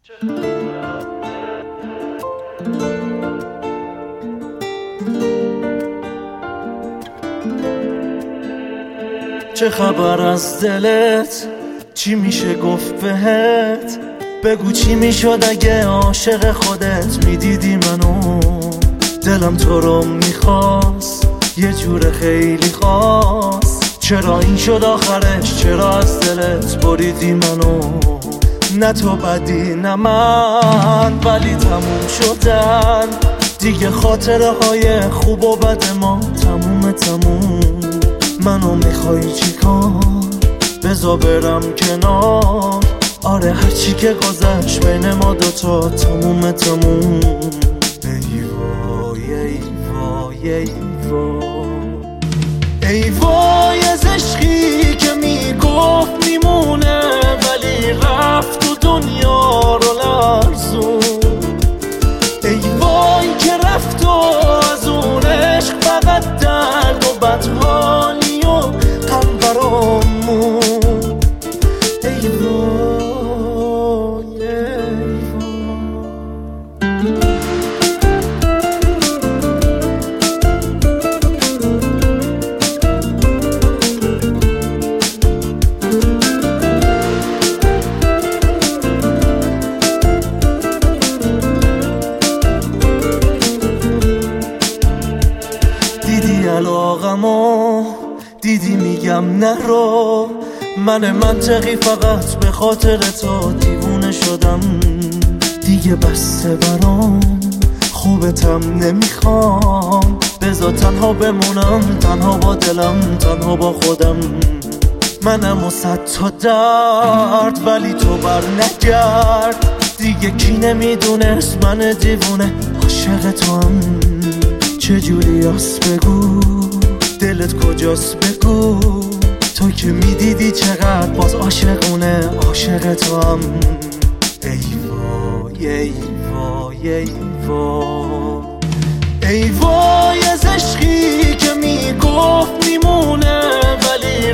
چه خبر از دلت؟ چی میشه گفت بهت؟ بگو چی میشد اگه عاشق خودت میدیدی منو؟ دلم تو رو میخواست یه جور خیلی خاص. چرا این شد آخرش؟ چرا از دلت بریدی منو؟ نه تو بدی نه من، ولی تموم شدن دیگه. خاطره های خوب و بد ما تموم. منو میخوای چی کار؟ بذار برم کنار. آره هرچی که گذشت بین ما دوتا تموم. ای وای ای وای ای وای ای وای از عشقی که میگفت میمونه ولی رفت و دنیا رو لرزون. ای وای که رفت و از اون عشق فقط درد و بدحالی و غم برامون. ای وای ای دیدی علاقمو؟ دیدی میگم نرو؟ من منطقی فقط به خاطر تو دیوونه شدم. دیگه بسته برام، خوبتم نمیخوام. بذار تنها بمونم، تنها با دلم، تنها با خودم. منم و 100 تا درد ولی تو بر نگرد. دیگه کی نمیدونست من دیوونه عاشق تو هم. چجوری هست بگو؟ دلت کجاست بگو؟ تو که میدیدی چقدر باز عاشقونه عاشق تو هم. ای وای ای وای ای وای ای وای از عشقی که میگفت میمونه ولی